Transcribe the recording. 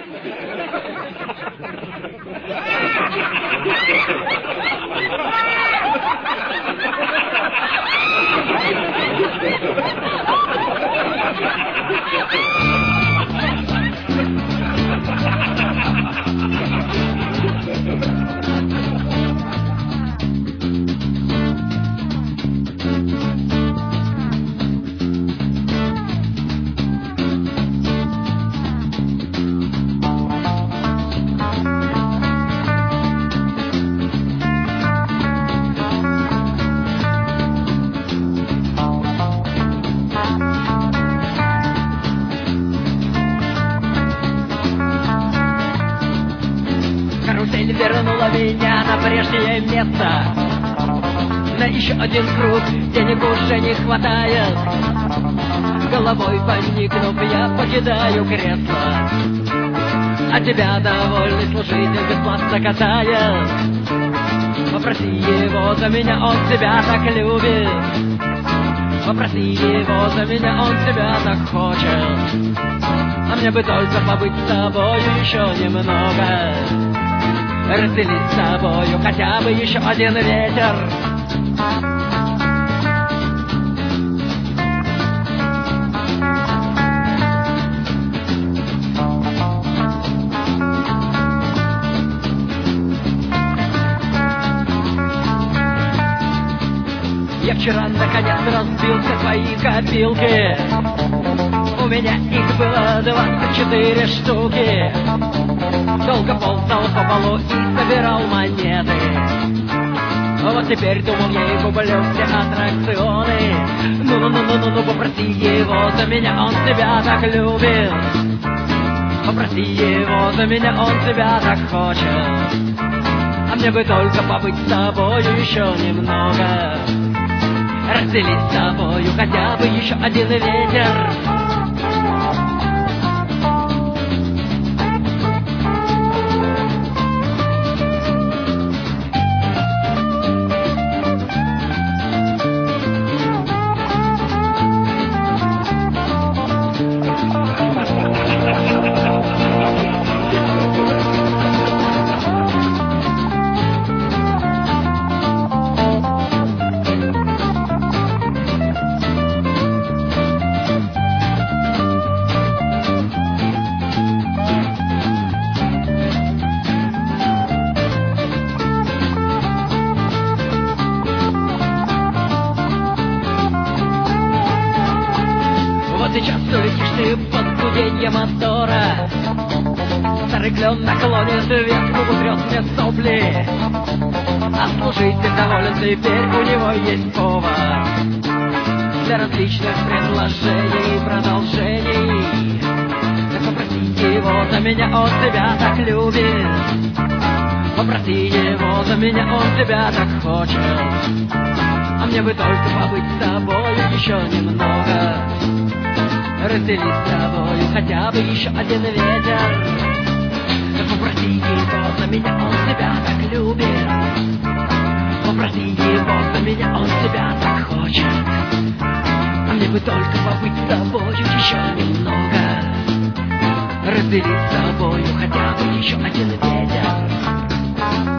Карусель вернула меня на прежнее место. На еще один круг денег уже не хватает. Головой поникнув, я покидаю кресло. А тебя довольный служитель бесплатно катает. Попроси его за меня, он тебя так любит. Попроси его за меня, он тебя так хочет. А мне бы только побыть с тобою еще немного. Разделить с тобою хотя бы еще один ветер. Я вчера наконец разбил все свои копилки. У меня их было 24 штуки. Долго ползал по полу и собирал монеты. Вот теперь, думал, я и куплю все аттракционы. Ну, попроси его за меня, он тебя так любит. Попроси его за меня, он тебя так хочет. А мне бы только побыть с тобою еще немного. Разделить с тобою хотя бы еще один ветер. Сейчас улетишь ты под гуденье мотора. Старый клен наклонит ветку, утрет мне сопли. А служитель доволен, теперь у него есть повод для различных предложений и продолжений. Так попроси его за меня, он тебя так любит. Попроси его за меня, он тебя так хочет. А мне бы только побыть с тобою еще немного. Разделить с тобою хотя бы еще один ветер. Попроси его за меня, он тебя так любит. Попроси его за меня, он тебя так хочет. А мне бы только побыть с тобою еще немного. Разделить с тобою хотя бы еще один ветер.